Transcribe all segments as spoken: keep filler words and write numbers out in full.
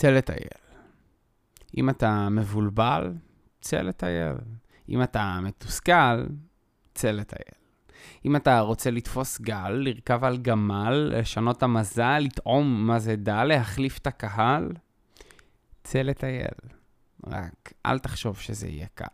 צא לטייל. אם אתה מבולבל, צא לטייל. אם אתה מתוסכל, צא לטייל. אם אתה רוצה לתפוס גל, לרכב על גמל, לשנות את המזל, לטעום מזדה, להחליף את הקהל, צא לטייל. רק אל תחשוב שזה יהיה קל.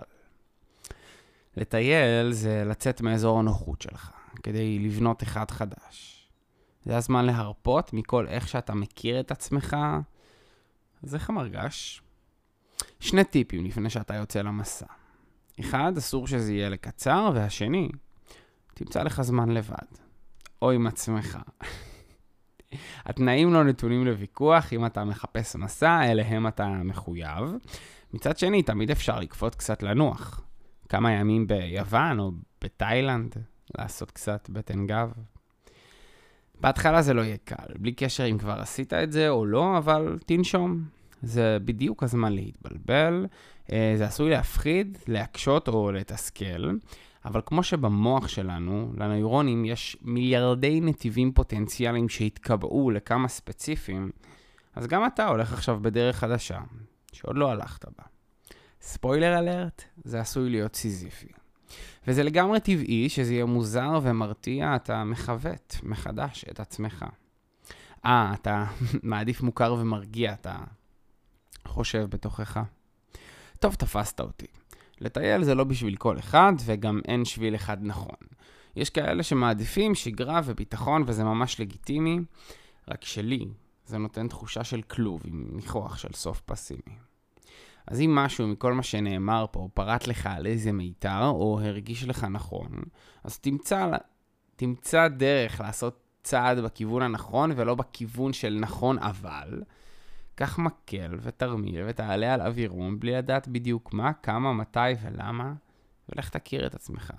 לטייל זה לצאת מאזור הנוחות שלך, כדי לבנות אחד חדש. זה הזמן להרפות מכל איך שאתה מכיר את עצמך. אז איך המרגש? שני טיפים לפני שאתה יוצא למסע. אחד, אסור שזה יהיה לקצר, והשני, תמצא לך זמן לבד. או עם עצמך. התנאים לא נתונים לוויכוח, אם אתה מחפש מסע, אליהם אתה מחויב. מצד שני, תמיד אפשר לקפוט קצת לנוח. כמה ימים ביוון או בתאילנד, לעשות קצת בטן גב. בהתחלה זה לא יהיה קל, בלי קשר אם כבר עשית את זה או לא, אבל תנשום. זה בדיוק הזמן להתבלבל, זה עשוי להפחיד, להקשות או לתסכל, אבל כמו שבמוח שלנו, לנוירונים יש מיליארדי נתיבים פוטנציאליים שהתקבעו לכמה ספציפיים, אז גם אתה הולך עכשיו בדרך חדשה, שעוד לא הלכת בה. ספוילר אלרט, זה עשוי להיות סיזיפי. וזה לגמרי טבעי שזה יהיה מוזר ומרתיע, אתה מחוות מחדש את עצמך. אה, אתה מעדיף מוכר ומרגיע, אתה חושב בתוכך. טוב, תפסת אותי. לטייל זה לא בשביל כל אחד, וגם אין שביל אחד נכון. יש כאלה שמעדיפים שגרה וביטחון, וזה ממש לגיטימי, רק שלי זה נותן תחושה של כלוב עם ניחוח של סוף פסימי. אז אם משהו מכל מה שנאמר פה פרט לך על איזה מיתר, או הרגיש לך נכון, אז תמצא, תמצא דרך לעשות צעד בכיוון הנכון, ולא בכיוון של נכון אבל, קח מקל ותרמיל ותעלה על אווירון, בלי לדעת בדיוק מה, כמה, מתי ולמה, ולך תכיר את עצמך.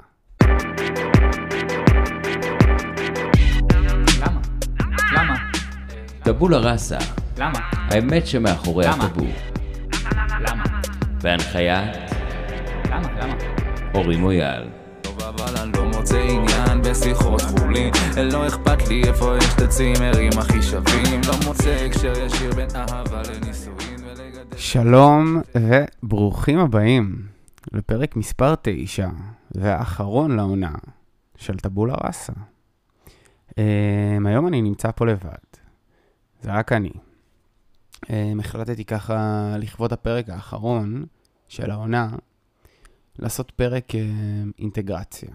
למה? למה? טבולה ראסה. למה? האמת שמאחורי למה? הטאבו. למה? בהנחיית למה? למה? אורי מויאל. טוב אבל אני לא מוצא עניין בשיחות חולין, לא אכפת לי איפה יש את הצימרים הכי שווים, לא מוצא הקשר ישיר בין אהבה לנישואין ולגדל. שלום וברוכים הבאים לפרק מספר תשע והאחרון לעונה של טבולה ראסה. היום אני נמצא פה לבד, זה רק אני. החלטתי ככה לכבוד הפרק האחרון של העונה לעשות פרק אינטגרציה.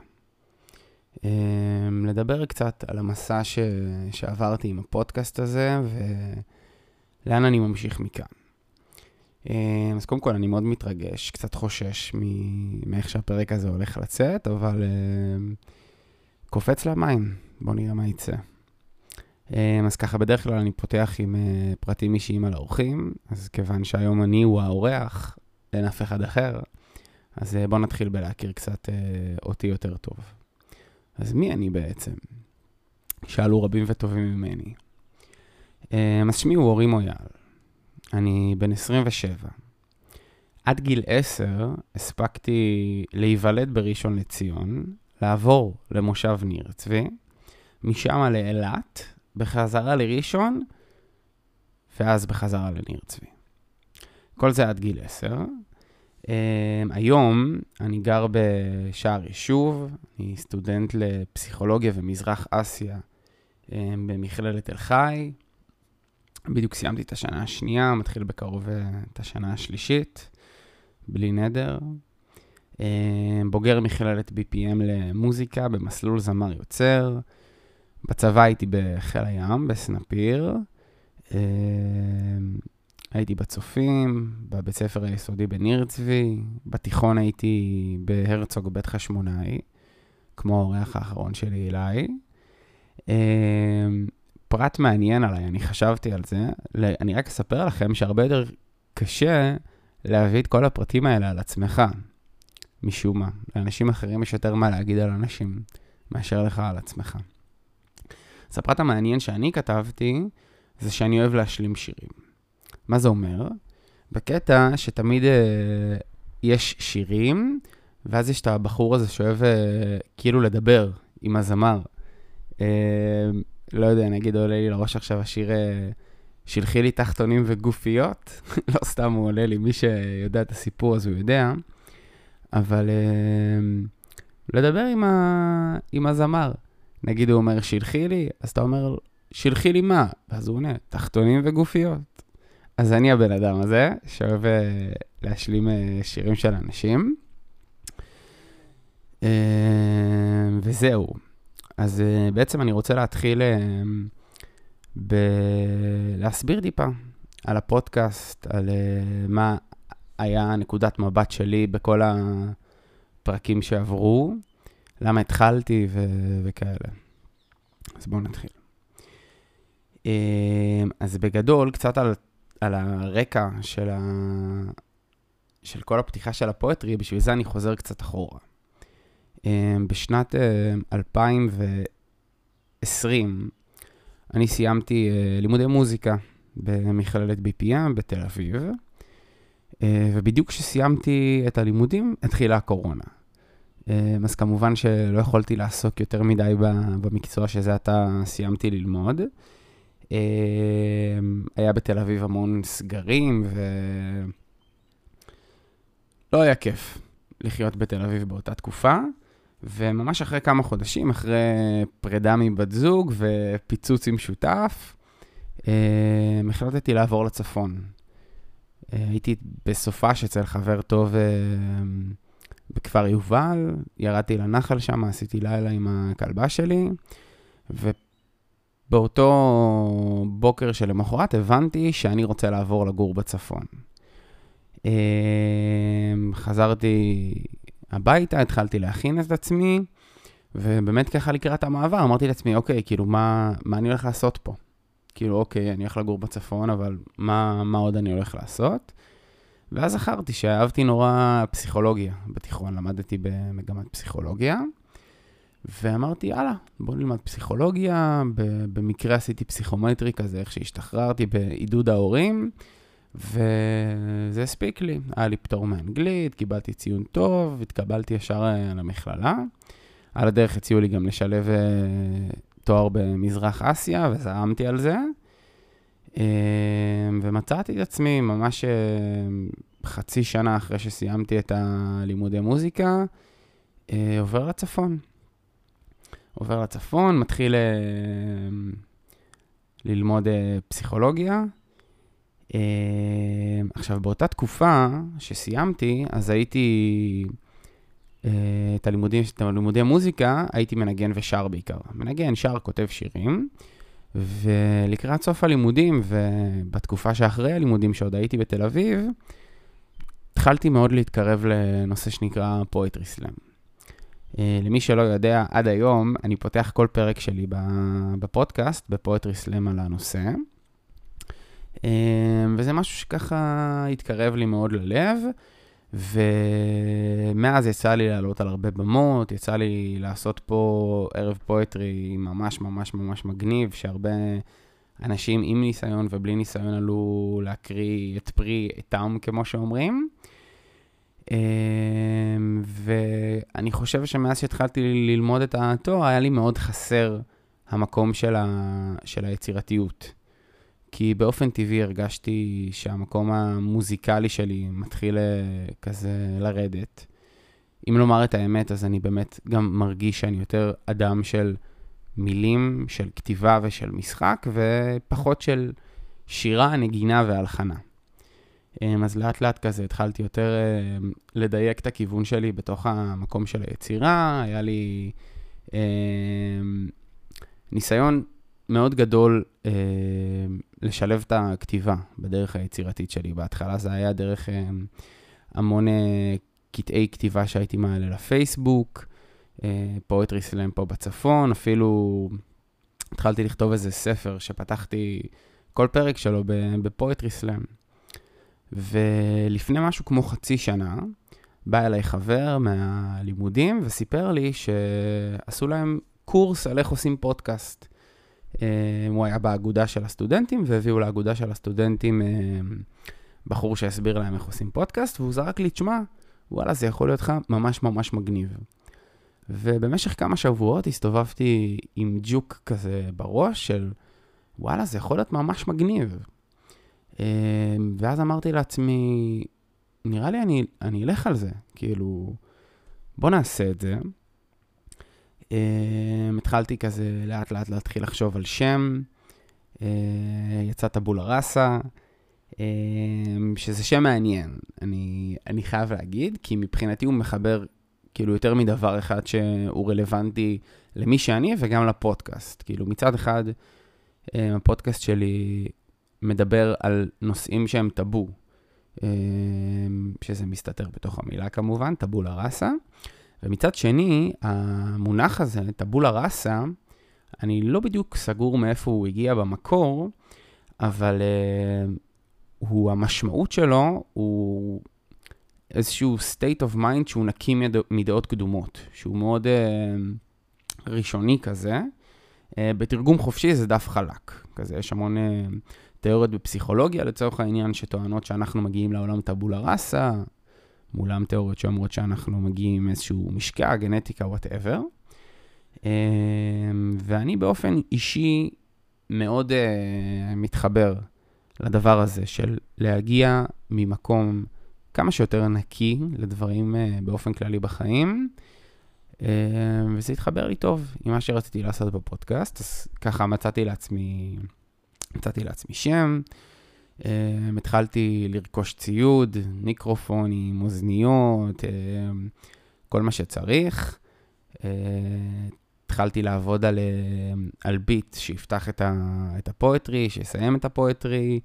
לדבר קצת על המסע ש... שעברתי עם הפודקאסט הזה ולאן אני ממשיך מכאן. אז קודם כל אני מאוד מתרגש, קצת חושש מאיך שהפרק הזה הולך לצאת, אבל קופץ למים, בוא נראה מה יצא. אז ככה בדרך כלל אני פותח עם פרטים אישיים על האורחים, אז כיוון שהיום אני הוא האורח, אין אף אחד אחר, אז בוא נתחיל בלהכיר קצת אותי יותר טוב. אז מי אני בעצם? שאלו רבים וטובים ממני. אז שמי הוא אורי מויאל. אני בן עשרים ושבע. עד גיל עשר הספקתי להיוולד בראשון לציון, לעבור למושב ניר צבי, משם לאילת, בחזרה לראשון, ואז בחזרה לניר צבי. כל זה עד גיל עשר. Um, היום אני גר בשער יישוב, אני סטודנט לפסיכולוגיה ומזרח אסיה um, במכללת תל חי. בדיוק סיימתי את השנה השנייה, מתחיל בקרוב את השנה השלישית, בלי נדר. Um, בוגר מכללת בי פי אם למוזיקה במסלול זמר יוצר. בצבא הייתי בחיל הים, בסנפיר. Um, הייתי בצופים, בבית ספר היסודי בניר צבי, בתיכון הייתי בהרצוג בית חשמונאי, כמו האורח האחרון שלי אליי. פרט מעניין עליי, אני חשבתי על זה, אני רק אספר לכם שהרבה יותר קשה להביא את כל הפרטים האלה על עצמך, משום מה. לאנשים אחרים יש יותר מה להגיד על אנשים, מאשר לך על עצמך. אז הפרט המעניין שאני כתבתי, זה שאני אוהב להשלים שירים. מה זה אומר? בקטע שתמיד אה, יש שירים, ואז יש את הבחור הזה שאוהב אה, כאילו לדבר עם הזמר. אה, לא יודע, נגיד עולה לי לראש עכשיו השיר אה, שלחי לי תחתונים וגופיות, לא סתם הוא עולה לי, מי שיודע את הסיפור אז הוא יודע, אבל uh, לדבר עם, ה... עם הזמר. נגיד הוא אומר שלחי לי, אז אתה אומר שלחי לי מה? ואז הוא עונה, תחתונים וגופיות. אז אני הבן אדם הזה, שאוהב uh, להשלים uh, שירים של אנשים. Uh, וזהו. אז uh, בעצם אני רוצה להתחיל uh, בלהסביר טיפה על הפודקאסט, על uh, מה היה נקודת מבט שלי בכל הפרקים שעברו, למה התחלתי ו- וכאלה. אז בואו נתחיל. Uh, אז בגדול, קצת על, על הרקע של, ה... של כל הפתיחה של הפואטרי, בשביל זה אני חוזר קצת אחורה. בשנת אלפיים ועשרים אני סיימתי לימודי מוזיקה במכללת בי פי אם בתל אביב, ובדיוק כשסיימתי את הלימודים התחילה הקורונה. אז כמובן שלא יכולתי לעסוק יותר מדי במקצוע שזה עתה סיימתי ללמוד. היה בתל אביב המון סגרים ולא היה כיף לחיות בתל אביב באותה תקופה. וממש אחרי כמה חודשים, אחרי פרידה מבת זוג ופיצוץ עם שותף, אה, החלטתי לעבור לצפון. אה, הייתי בסופה אצל חבר טוב אה, בכפר יובל, ירדתי לנחל שם, עשיתי לילה עם הכלבה שלי, ובאותו בוקר שלמחרת הבנתי שאני רוצה לעבור לגור בצפון. אה, חזרתי הביתה, התחלתי להכין את עצמי, ובאמת ככה לקראת המעבר, אמרתי לעצמי, אוקיי, כאילו, מה, מה אני הולך לעשות פה? כאילו, אוקיי, אני הולך לגור בצפון, אבל מה, מה עוד אני הולך לעשות? ואז זכרתי שאהבתי נורא פסיכולוגיה בתיכון, למדתי במגמת פסיכולוגיה, ואמרתי, יאללה, בוא נלמד פסיכולוגיה, במקרה עשיתי פסיכומטרי כזה, איך שהשתחררתי בעידוד ההורים, וזה הספיק לי. היה לי פטור מאנגלית, קיבלתי ציון טוב, התקבלתי ישר למכללה. על הדרך הציעו לי גם לשלב תואר במזרח אסיה, וזעמתי על זה. ומצאתי את עצמי ממש חצי שנה אחרי שסיימתי את הלימודי מוזיקה, עובר לצפון. עובר לצפון, מתחיל ללמוד פסיכולוגיה. Uh, עכשיו, באותה תקופה שסיימתי, אז הייתי, uh, את הלימודים, את הלימודי המוזיקה, הייתי מנגן ושר בעיקר. מנגן, שר, כותב שירים, ולקראת סוף הלימודים, ובתקופה שאחרי הלימודים שעוד הייתי בתל אביב, התחלתי מאוד להתקרב לנושא שנקרא פואטרי סלאם. Uh, למי שלא יודע, עד היום אני פותח כל פרק שלי בפודקאסט, בפואטרי סלאם על הנושא, וזה משהו שככה התקרב לי מאוד ללב, ומאז יצא לי לעלות על הרבה במות, יצא לי לעשות פה ערב פואטרי ממש ממש ממש מגניב, שהרבה אנשים עם ניסיון ובלי ניסיון עלו להקריא את פרי עטם כמו שאומרים, ואני חושב שמאז שהתחלתי ללמוד את התואר, היה לי מאוד חסר המקום של, ה... של היצירתיות. כי באופן טבעי הרגשתי שהמקום המוזיקלי שלי מתחיל כזה לרדת. אם לומר את האמת, אז אני באמת גם מרגיש שאני יותר אדם של מילים, של כתיבה ושל משחק, ופחות של שירה, נגינה והלחנה. אז לאט לאט כזה התחלתי יותר לדייק את הכיוון שלי בתוך המקום של היצירה. היה לי ניסיון מאוד גדול אה, לשלב את הכתיבה בדרך היצירתית שלי. בהתחלה זה היה דרך אה, המון אה, קטעי כתיבה שהייתי מעלה לפייסבוק, אה, פואטרי סלאם פה בצפון, אפילו התחלתי לכתוב איזה ספר שפתחתי כל פרק שלו בפואטרי סלאם. ולפני משהו כמו חצי שנה, בא אליי חבר מהלימודים וסיפר לי שעשו להם קורס על איך עושים פודקאסט. הוא היה באגודה של הסטודנטים, והביאו לאגודה של הסטודנטים בחור שהסביר להם איך עושים פודקאסט, והוא זרק לי, תשמע, וואלה, זה יכול להיות לך ממש ממש מגניב. ובמשך כמה שבועות הסתובבתי עם ג'וק כזה בראש של, וואלה, זה יכול להיות ממש מגניב. ואז אמרתי לעצמי, נראה לי אני, אני אלך על זה, כאילו, בוא נעשה את זה. התחלתי כזה לאט לאט להתחיל לחשוב על שם, יצא טבולה ראסה, שזה שם מעניין, אני, אני חייב להגיד, כי מבחינתי הוא מחבר כאילו יותר מדבר אחד שהוא רלוונטי למי שאני וגם לפודקאסט. כאילו מצד אחד, הפודקאסט שלי מדבר על נושאים שהם טאבו, שזה מסתתר בתוך המילה כמובן, טבולה ראסה. ומצד שני, המונח הזה, טבולה ראסה, אני לא בדיוק סגור מאיפה הוא הגיע במקור, אבל uh, הוא, המשמעות שלו הוא איזשהו state of mind שהוא נקי מדע, מדעות קדומות, שהוא מאוד uh, ראשוני כזה. Uh, בתרגום חופשי זה דף חלק, כזה יש המון uh, תיאוריות בפסיכולוגיה לצורך העניין שטוענות שאנחנו מגיעים לעולם טבולה ראסה, מולם תיאוריות שאומרות שאנחנו מגיעים עם איזשהו משקע, גנטיקה, whatever. ואני באופן אישי מאוד uh, מתחבר לדבר הזה של להגיע ממקום כמה שיותר נקי לדברים uh, באופן כללי בחיים, uh, וזה התחבר לי טוב עם מה שרציתי לעשות בפודקאסט, אז ככה מצאתי לעצמי, מצאתי לעצמי שם, uh, התחלתי לרכוש ציוד, מיקרופונים, אוזניות, uh, כל מה שצריך, uh, התחלתי לעבוד על, על ביט שיפתח את, ה, את הפואטרי, שיסיים את הפואטרי,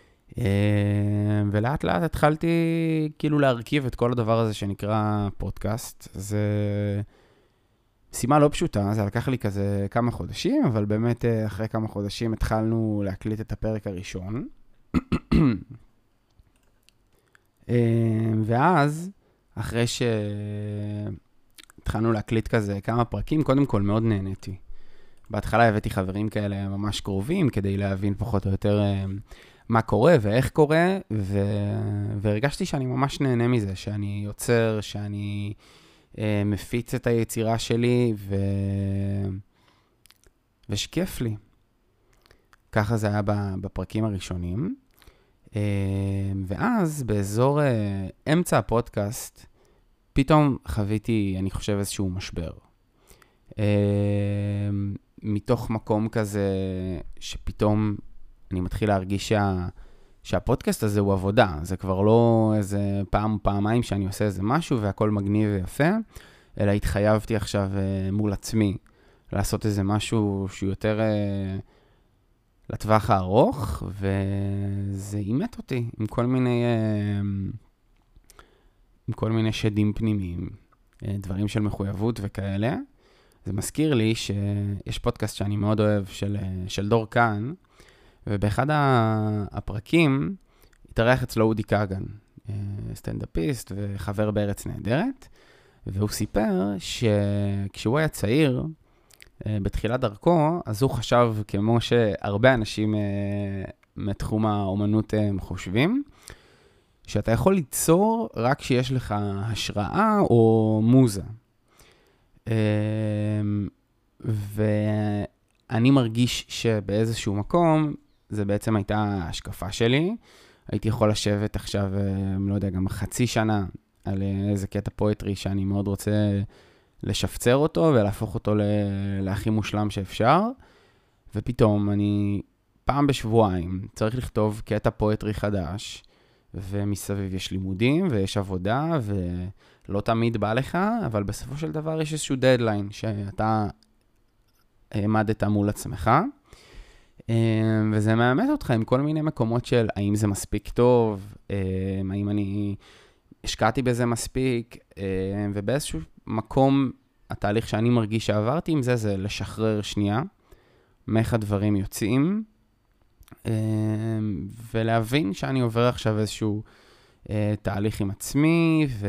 ולאט לאט התחלתי כאילו להרכיב את כל הדבר הזה שנקרא פודקאסט. זה משימה לא פשוטה, זה לקח לי כזה כמה חודשים, אבל באמת אחרי כמה חודשים התחלנו להקליט את הפרק הראשון. ואז, אחרי ש... התחלנו להקליט כזה כמה פרקים, קודם כל מאוד נהניתי. בהתחלה הבאתי חברים כאלה ממש קרובים, כדי להבין פחות או יותר מה קורה ואיך קורה, ו... והרגשתי שאני ממש נהנה מזה, שאני יוצר, שאני אה, מפיץ את היצירה שלי, ו... ושכיף לי. ככה זה היה בפרקים הראשונים. אה, ואז באזור אה, אמצע הפודקאסט, פתאום חוויתי, אני חושב, איזשהו משבר. Uh, מתוך מקום כזה, שפתאום אני מתחיל להרגיש שה, שהפודקאסט הזה הוא עבודה. זה כבר לא איזה פעם או פעמיים שאני עושה איזה משהו, והכל מגניב ויפה, אלא התחייבתי עכשיו uh, מול עצמי, לעשות איזה משהו שהוא יותר uh, לטווח הארוך, וזה אימת אותי עם כל מיני... Uh, עם כל מיני שדים פנימיים, דברים של מחויבות וכאלה. זה מזכיר לי שיש פודקאסט שאני מאוד אוהב של, של דור כאן, ובאחד הפרקים התארח אצלו אודי קאגן, סטנדאפיסט וחבר בארץ נהדרת, והוא סיפר שכשהוא היה צעיר, בתחילת דרכו, אז הוא חשב כמו שהרבה אנשים מתחום האומנות חושבים, שאתה יכול ליצור רק כשיש לך השראה או מוזה. ואני מרגיש שבאיזשהו מקום, זה בעצם הייתה ההשקפה שלי. הייתי יכול לשבת עכשיו, לא יודע, גם חצי שנה, על איזה קטע פואטרי שאני מאוד רוצה לשפצר אותו, ולהפוך אותו להכי מושלם שאפשר. ופתאום אני פעם בשבועיים צריך לכתוב קטע פואטרי חדש, ומסביב יש לימודים ויש עבודה, ולא תמיד בא לך, אבל בסופו של דבר יש איזשהו דדליין שאתה העמדת מול עצמך, וזה מאמת אותך עם כל מיני מקומות של האם זה מספיק טוב, האם אני השקעתי בזה מספיק, ובאיזשהו מקום התהליך שאני מרגיש שעברתי עם זה, זה לשחרר שנייה, מאיך הדברים יוצאים, ולהבין שאני עובר עכשיו איזשהו תהליך עם עצמי, ו...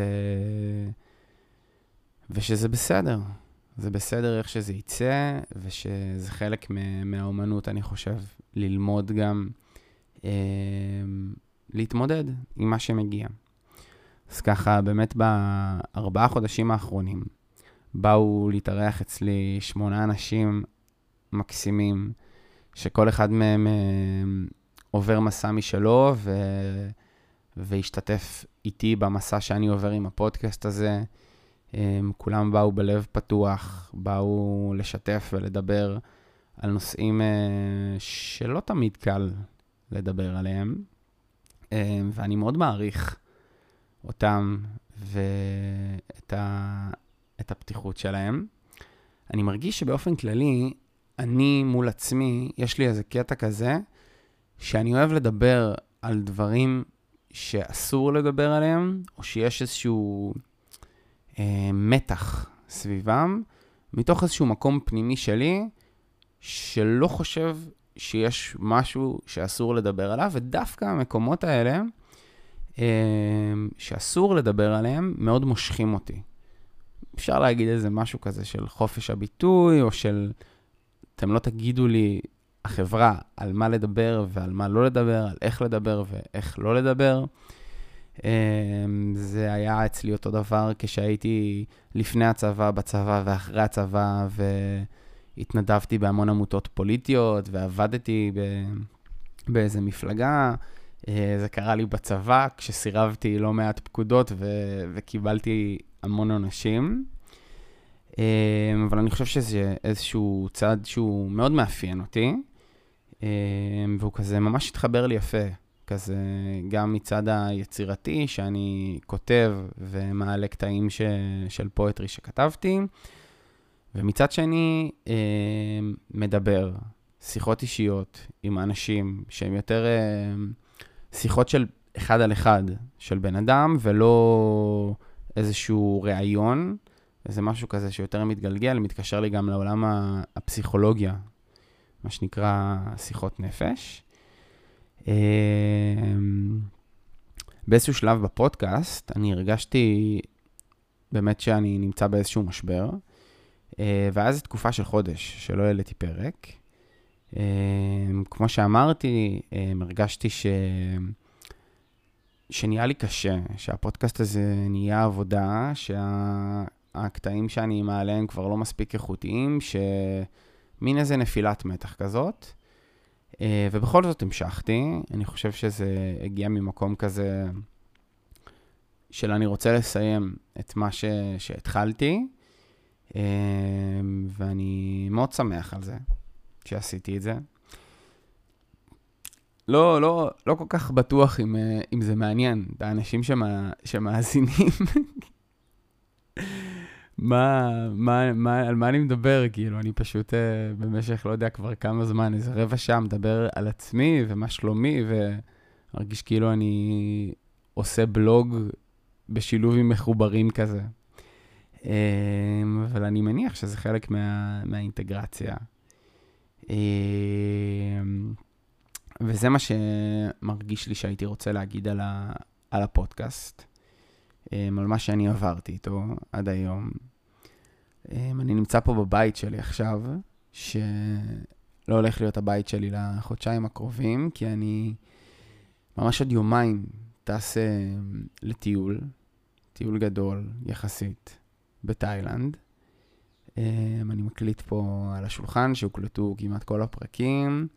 ושזה בסדר. זה בסדר איך שזה יצא, ושזה חלק מהאומנות, אני חושב, ללמוד גם, להתמודד עם מה שמגיע. אז ככה, באמת בארבעה חודשים האחרונים, באו להתארח אצלי שמונה אנשים מקסימים, שכל אחד מהם עובר מסע משלו, ו... והשתתף איתי במסע שאני עובר עם הפודקאסט הזה. כולם באו בלב פתוח, באו לשתף ולדבר על נושאים שלא תמיד קל לדבר עליהם, ואני מאוד מעריך אותם ואת ה... את הפתיחות שלהם. אני מרגיש שבאופן כללי, אני מול עצמי, יש לי איזה קטע כזה, שאני אוהב לדבר על דברים שאסור לדבר עליהם, או שיש איזשהו אה, מתח סביבם, מתוך איזשהו מקום פנימי שלי, שלא חושב שיש משהו שאסור לדבר עליו, ודווקא המקומות האלה, אה, שאסור לדבר עליהם, מאוד מושכים אותי. אפשר להגיד איזה משהו כזה של חופש הביטוי, או של, אתם לא תגידו לי, החברה, על מה לדבר ועל מה לא לדבר, על איך לדבר ואיך לא לדבר. זה היה אצלי אותו דבר כשהייתי לפני הצבא, בצבא ואחרי הצבא, והתנדבתי בהמון עמותות פוליטיות, ועבדתי באיזה מפלגה. זה קרה לי בצבא, כשסירבתי לא מעט פקודות ו- וקיבלתי המון אנשים. אבל אני חושב שזה איזשהו צד שהוא מאוד מאפיין אותי, והוא כזה ממש התחבר לי יפה, כזה גם מצד היצירתי שאני כותב ומעלה קטעים ש- של פואטרי שכתבתי, ומצד שני מדבר, שיחות אישיות עם אנשים שהם יותר שיחות של אחד על אחד של בן אדם, ולא איזשהו רעיון, זה משהו כזה שיותר מתגלגל, מתקשר לי גם לעולם הפסיכולוגיה, מה שנקרא שיחות נפש. באיזשהו שלב בפודקאסט, אני הרגשתי באמת שאני נמצא באיזשהו משבר, ואז תקופה של חודש שלא העליתי פרק. כמו שאמרתי, הרגשתי ש... שנהיה לי קשה, שהפודקאסט הזה נהיה עבודה, שהקטעים שאני מעלה הם כבר לא מספיק איכותיים, שמין איזה נפילת מתח כזאת. ובכל זאת המשכתי, אני חושב שזה הגיע ממקום כזה של אני רוצה לסיים את מה ש... שהתחלתי, ואני מאוד שמח על זה, שעשיתי את זה. לא, לא, לא כל כך בטוח אם, אם זה מעניין, האנשים שמה, שמאזינים. מה, מה, מה, על מה אני מדבר? כאילו, אני פשוט במשך, לא יודע, כבר כמה זמן, איזה רבע שעה מדבר על עצמי ומה שלומי, ומרגיש כאילו אני עושה בלוג בשילוב עם מחוברים כזה. אבל אני מניח שזה חלק מה, מהאינטגרציה. וזה מה שמרגיש לי שהייתי רוצה להגיד על, ה, על הפודקאסט, על מה שאני עברתי איתו עד היום. אני נמצא פה בבית שלי עכשיו, שלא הולך להיות הבית שלי לחודשיים הקרובים, כי אני ממש עוד יומיים טס לטיול, טיול גדול יחסית בתאילנד. אני מקליט פה על השולחן שהוקלטו כמעט כל הפרקים,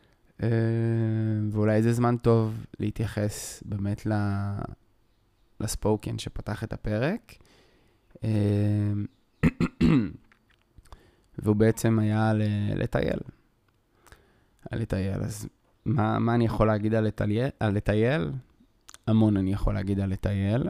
ואולי זה זמן טוב להתייחס באמת לספוקן שפתח את הפרק. והוא בעצם היה לטייל. על לטייל. אז מה, מה אני יכול להגיד על לטייל? על לטייל? המון אני יכול להגיד על לטייל.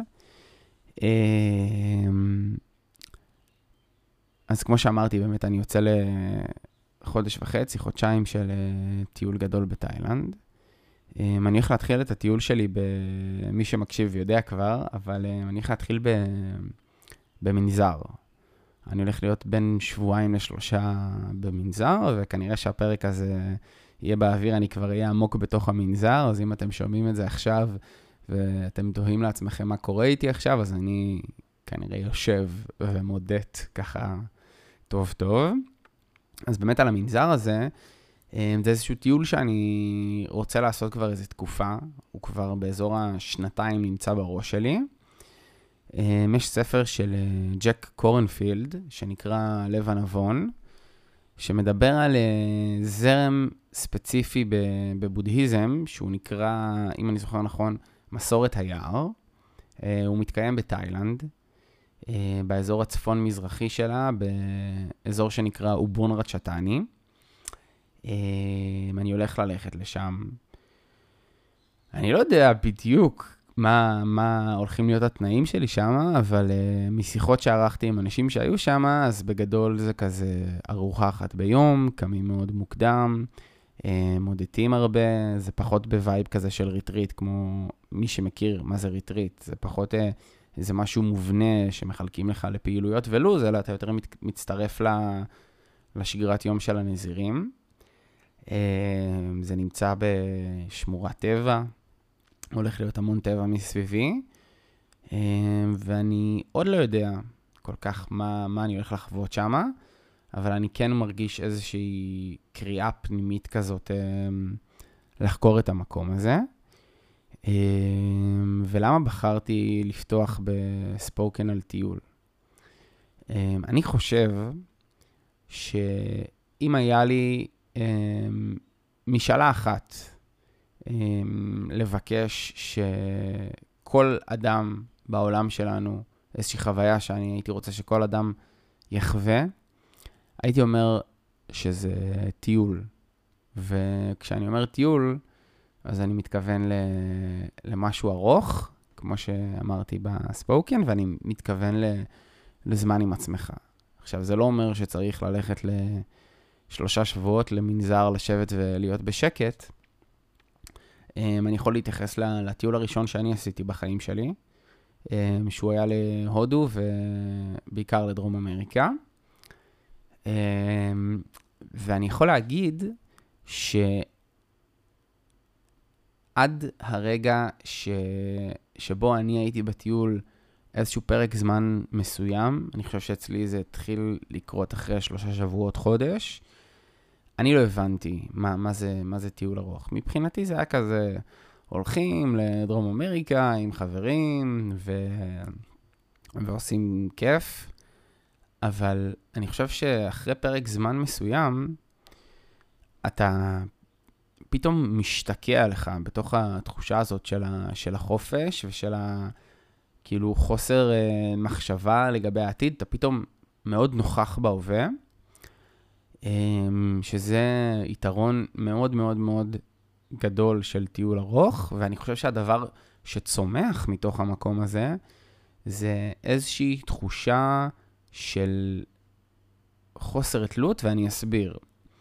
אז כמו שאמרתי, באמת אני יוצא לחודש וחצי, חודשיים של טיול גדול בתאילנד. אני הולך להתחיל את הטיול שלי, במי שמקשיב יודע כבר, אבל אני הולך להתחיל במנזר. אני הולך להיות בין שבועיים לשלושה במנזר, וכנראה שהפרק הזה יהיה באוויר, אני כבר אהיה עמוק בתוך המנזר, אז אם אתם שומעים את זה עכשיו, ואתם תוהים לעצמכם מה קורה איתי עכשיו, אז אני כנראה יושב ומודט ככה טוב טוב. אז באמת על המנזר הזה, זה איזשהו טיול שאני רוצה לעשות כבר איזו תקופה, הוא כבר באזור השנתיים נמצא בראש שלי. יש ספר של ג'ק קורנפילד, שנקרא לב הנבון, שמדבר על זרם ספציפי בבודהיזם, שהוא נקרא, אם אני זוכר נכון, מסורת היער. הוא מתקיים בתאילנד, באזור הצפון-מזרחי שלה, באזור שנקרא אובון רצ'טני. אני הולך ללכת לשם. אני לא יודע בדיוק מה, מה הולכים להיות התנאים שלי שם, אבל uh, משיחות שערכתי עם אנשים שהיו שם, אז בגדול זה כזה ארוחה אחת ביום, קמים מאוד מוקדם, uh, מודדים הרבה, זה פחות בווייב כזה של ריטריט, כמו מי שמכיר מה זה ריטריט, זה פחות uh, איזה משהו מובנה שמחלקים לך לפעילויות ולוז, אלא אתה יותר מת, מצטרף ל, לשגרת יום של הנזירים. Uh, זה נמצא בשמורת טבע, הולך להיות המון טבע מסביבי, ואני עוד לא יודע כל כך מה, מה אני הולך לחוות שמה, אבל אני כן מרגיש איזושהי קריאה פנימית כזאת לחקור את המקום הזה. ולמה בחרתי לפתוח בספוקן על טיול? אני חושב שאם היה לי משאלה אחת, לבקש שכל אדם בעולם שלנו, איזושהי חוויה שאני הייתי רוצה שכל אדם יחווה, הייתי אומר שזה טיול. וכשאני אומר טיול, אז אני מתכוון למשהו ארוך, כמו שאמרתי בספוקן, ואני מתכוון לזמן עם עצמך. עכשיו, זה לא אומר שצריך ללכת לשלושה שבועות למנזר, לשבת ולהיות בשקט, אני יכול להתייחס לטיול הראשון שאני עשיתי בחיים שלי, שהוא היה להודו ובעיקר לדרום אמריקה. ואני יכול להגיד שעד הרגע ש... שבו אני הייתי בטיול איזשהו פרק זמן מסוים, אני חושב שאצלי זה התחיל לקרות אחרי שלושה שבועות חודש, אני לא הבנתי מה, מה זה, מה זה טיול ארוך. מבחינתי זה היה כזה, הולכים לדרום אמריקה עם חברים ו... ועושים כיף, אבל אני חושב שאחרי פרק זמן מסוים, אתה פתאום משתקע לך בתוך התחושה הזאת של, ה... של החופש ושל ה... כאילו חוסר מחשבה לגבי העתיד, אתה פתאום מאוד נוכח בהווה, שזה יתרון מאוד מאוד מאוד גדול של טיול ארוך, ואני חושב שהדבר שצומח מתוך המקום הזה, זה איזושהי תחושה של חוסר תלות, ואני אסביר.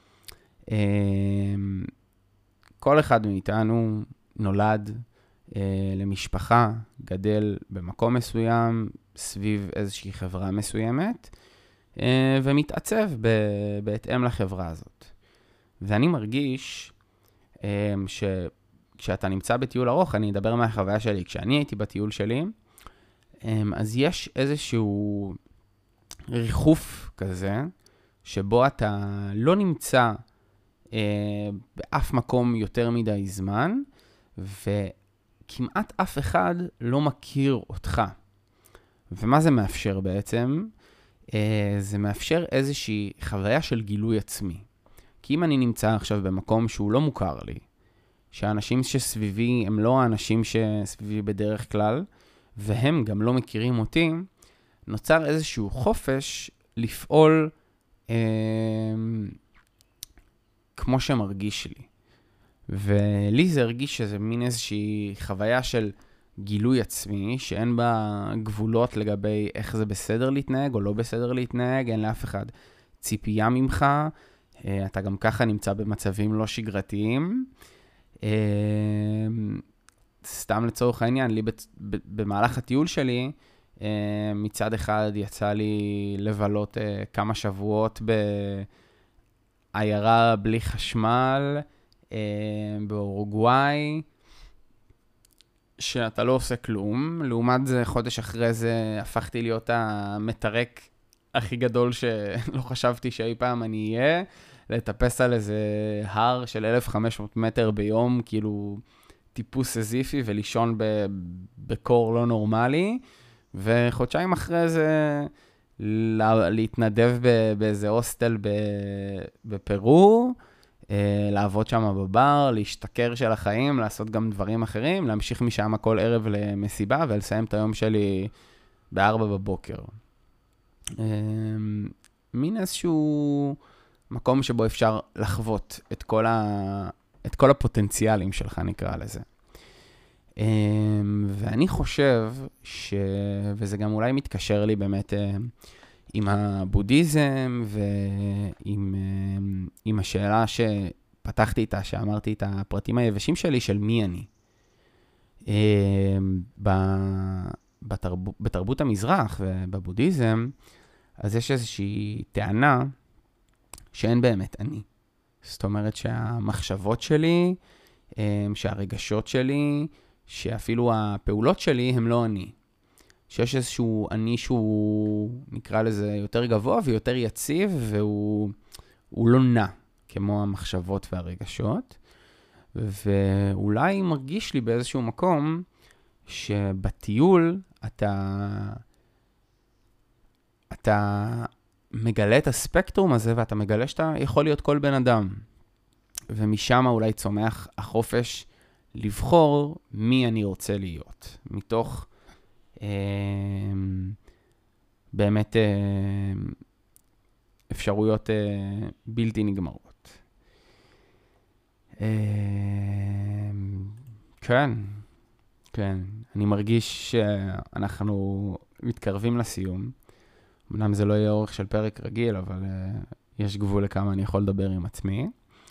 כל אחד מאיתנו נולד למשפחה, גדל במקום מסוים, סביב איזושהי חברה מסוימת, ומתעצב בהתאם לחברה הזאת. ואני מרגיש שכשאתה נמצא בטיול ארוך, אני אדבר מהחוויה שלי, כשאני הייתי בטיול שלי, אז יש איזשהו ריחוף כזה, שבו אתה לא נמצא באף מקום יותר מדי זמן, וכמעט אף אחד לא מכיר אותך. ומה זה מאפשר בעצם? זה מאפשר איזושהי חוויה של גילוי עצמי. כי אם אני נמצא עכשיו במקום שהוא לא מוכר לי, שהאנשים שסביבי הם לא האנשים שסביבי בדרך כלל, והם גם לא מכירים אותי, נוצר איזשהו חופש לפעול אה, כמו שמרגיש לי. ולי זה הרגיש שזה מין איזושהי חוויה של גילוי עצמי, שאין בה גבולות לגבי איך זה בסדר להתנהג או לא בסדר להתנהג, אין לאף אחד ציפייה ממך, אתה גם ככה נמצא במצבים לא שגרתיים. סתם לצורך העניין, לי במהלך הטיול שלי, מצד אחד יצא לי לבלות כמה שבועות בעיירה בלי חשמל, באורוגוואי, שאתה לא עושה כלום. לעומת זה, חודש אחרי זה הפכתי להיות המטרק הכי גדול שלא חשבתי שאי פעם אני אהיה, לטפס על איזה הר של אלף וחמש מאות מטר ביום, כאילו טיפוס סזיפי, ולישון בקור לא נורמלי, וחודשיים אחרי זה להתנדב באיזה הוסטל בפרו, לעבוד שם בבר, להשתכר של החיים, לעשות גם דברים אחרים, להמשיך משם כל ערב למסיבה ולסיים את היום שלי בארבע בבוקר. מין איזשהו מקום שבו אפשר לחוות את כל, ה... את כל הפוטנציאלים שלך, נקרא לזה. ואני חושב ש... וזה גם אולי מתקשר לי באמת עם הבודהיזם ועם עם השאלה שפתחתי איתה, שאמרתי את הפרטים היבשים שלי של מי אני. בתרב... בתרבות המזרח ובבודהיזם, אז יש איזושהי טענה שאין באמת אני. זאת אומרת שהמחשבות שלי, שהרגשות שלי, שאפילו הפעולות שלי הם לא אני. שיש איזשהו אני שהוא נקרא לזה יותר גבוה ויותר יציב, והוא הוא לא נע כמו המחשבות והרגשות. ואולי מרגיש לי באיזשהו מקום שבטיול אתה, אתה מגלה את הספקטרום הזה, ואתה מגלה שאתה יכול להיות כל בן אדם. ומשם אולי צומח החופש לבחור מי אני רוצה להיות. מתוך אה, באמת אה, אפשרויות אה, בלתי נגמרות. אה, כן, כן. אני מרגיש שאנחנו מתקרבים לסיום. אמנם זה לא יהיה אורך של פרק רגיל, אבל uh, יש גבול לכמה אני יכול לדבר עם עצמי.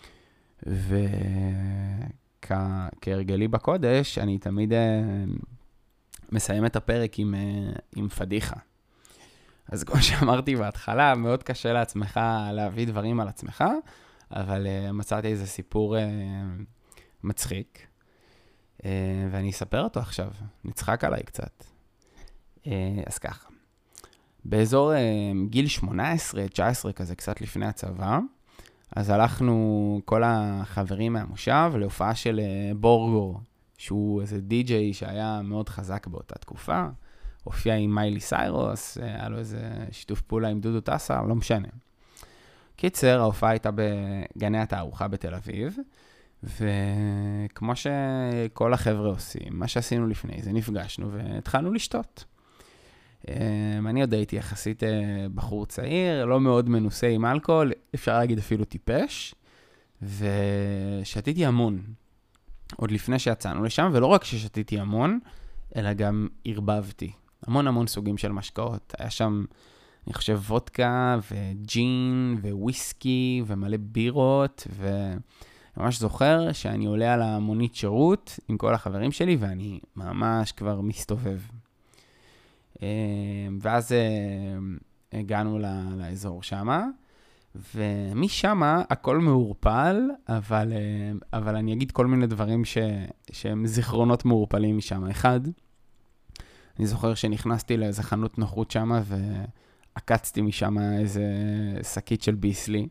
וכהרגלי בקודש, אני תמיד uh, מסיים את הפרק עם, uh, עם פדיחה. אז כמו שאמרתי בהתחלה, מאוד קשה לעצמך להביא דברים על עצמך, אבל uh, מצאתי איזה סיפור uh, מצחיק, uh, ואני אספר אותו עכשיו. נצחק עליי קצת. Uh, אז ככה. באזור uh, גיל שמונה עשרה תשע עשרה כזה, קצת לפני הצבא, אז הלכנו כל החברים מהמושב להופעה של uh, בורגור, שהוא איזה די-ג'יי שהיה מאוד חזק באותה תקופה, הופיע עם מיילי סיירוס, היה לו איזה שיתוף פעולה עם דודו טסה, לא משנה. קיצר, ההופעה הייתה בגני התערוכה בתל אביב, וכמו שכל החבר'ה עושים, מה שעשינו לפני זה, נפגשנו והתחלנו לשתות. אני עוד הייתי יחסית בחור צעיר, לא מאוד מנוסה עם אלכוהול, אפשר להגיד אפילו טיפש, ושתיתי המון, עוד לפני שיצאנו לשם, ולא רק ששתיתי המון, אלא גם הרבבתי. המון המון סוגים של משקאות. היה שם, אני חושב, וודקה וג'ין וויסקי ומלא בירות, וממש זוכר שאני עולה על המונית שירות עם כל החברים שלי, ואני ממש כבר מסתובב. ואז הגענו לאזור שמה, ומשם הכל מעורפל, אבל, אבל אני אגיד כל מיני דברים ש, שהם זיכרונות מעורפלים משם. אחד, אני זוכר שנכנסתי לאיזה חנות נוחות שמה, ועקצתי משם איזה שקית של ביסלי.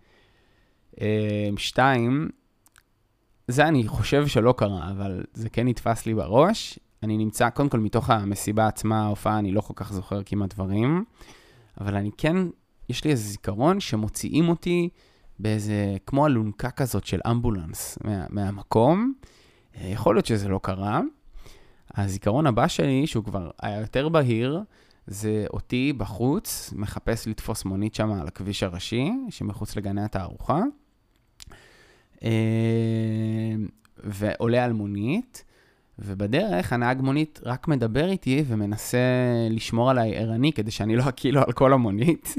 שתיים, זה אני חושב שלא קרה, אבל זה כן נתפס לי בראש. אני נמצא, קודם כל מתוך המסיבה עצמה, ההופעה, אני לא כל כך זוכר כמעט דברים, אבל אני כן, יש לי איזה זיכרון שמוציאים אותי באיזה, כמו אלונקה כזאת של אמבולנס מה, מהמקום. יכול להיות שזה לא קרה. הזיכרון הבא שלי, שהוא כבר היה יותר בהיר, זה אותי בחוץ, מחפש לתפוס מונית שם על הכביש הראשי, שמחוץ לגני התערוכה, ועולה על מונית, ובדרך הנהג מונית רק מדבר איתי ומנסה לשמור עליי ערני, כדי שאני לא אקילו על כל המונית.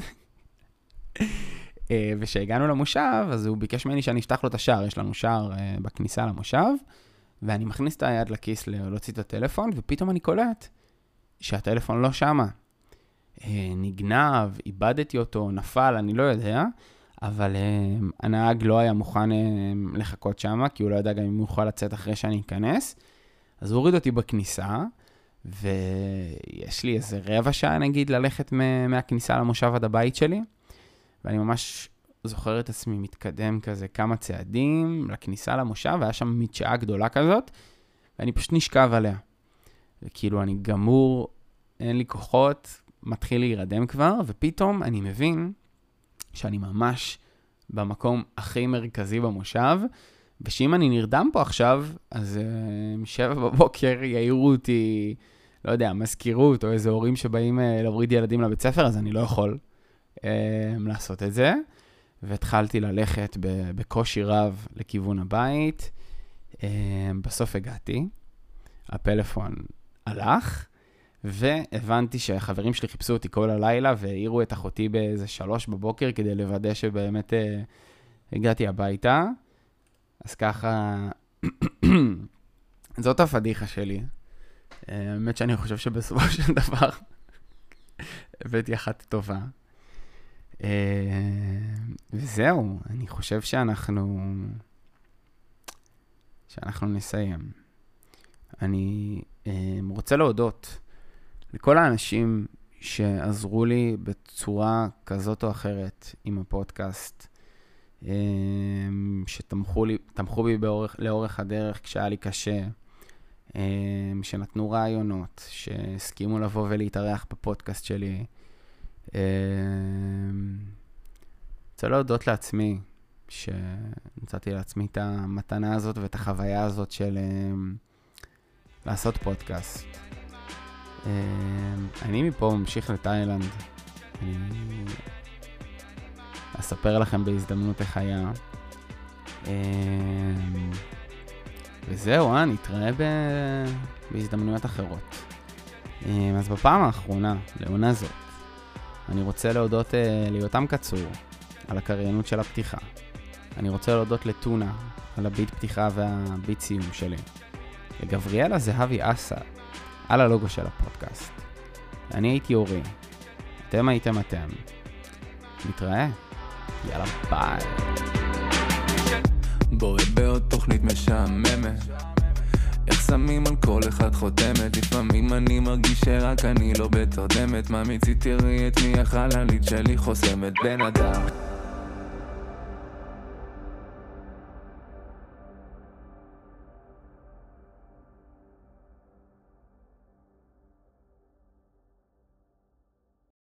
ושהגענו למושב, אז הוא ביקש ממני שאני אפתח לו את השער, יש לנו שער בכניסה למושב, ואני מכניס את היד לכיס להוציא את הטלפון, ופתאום אני קולט שהטלפון לא שמה. נגנב, איבדתי אותו, נפל, אני לא יודע, אבל הנהג לא היה מוכן לחכות שמה, כי הוא לא יודע גם אם הוא יכול לצאת אחרי שאני אכנס. אז הוא הוריד אותי בכניסה, ויש לי איזה רבע שעה נגיד ללכת מהכניסה למושב עד הבית שלי, ואני ממש זוכר את עצמי מתקדם כזה כמה צעדים לכניסה למושב, והיה שם מדשאה גדולה כזאת, ואני פשוט נשכב עליה. וכאילו אני גמור, אין לי כוחות, מתחיל להירדם כבר, ופתאום אני מבין שאני ממש במקום הכי מרכזי במושב, ושאם אני נרדם פה עכשיו, אז uh, שבע בבוקר יעירו אותי, לא יודע, מזכירות, או איזה הורים שבאים uh, להוריד ילדים לבית ספר, אז אני לא יכול uh, לעשות את זה. והתחלתי ללכת בקושי רב לכיוון הבית. Uh, בסוף הגעתי, הפלאפון הלך, והבנתי שהחברים שלי חיפשו אותי כל הלילה, והעירו את אחותי באיזה שלוש בבוקר, כדי לוודא שבאמת uh, הגעתי הביתה. אז ככה, זאת הפדיחה שלי. האמת שאני חושב שבסופו של דבר הבאתי אחת טובה. וזהו, אני חושב שאנחנו שאנחנו נסיים. אני רוצה להודות לכל האנשים שעזרו לי בצורה כזאת או אחרת עם הפודקאסט, שתמכו לי, תמכו בי באורך, לאורך הדרך כשהיה לי קשה, שנתנו רעיונות, שהסכימו לבוא ולהתארח בפודקאסט שלי. רוצה להודות לעצמי, שנצאתי לעצמי את המתנה הזאת ואת החוויה הזאת של לעשות פודקאסט. אני מפה ממשיך לתאילנד. אני אספר לכם בהזדמנות איך היה. וזהו, אה, נתראה ב... בהזדמנויות אחרות. אז בפעם האחרונה, לעונה זאת, אני רוצה להודות ליותם קצור על הקריינות של הפתיחה. אני רוצה להודות לטונה על הביט פתיחה והביט סיום שלי. לגבריאלה זהבי אסה על הלוגו של הפודקאסט. אני הייתי אורי, אתם הייתם אתם. נתראה. יאללה, ביי. בועט בעוד תוכנית משעממת, איך שמים על כל אחד חותמת. לפעמים אני מרגיש שרק אני לא בתרדמת, מה מציתי ראי את מי החללית שלי חוסמת בן אדם.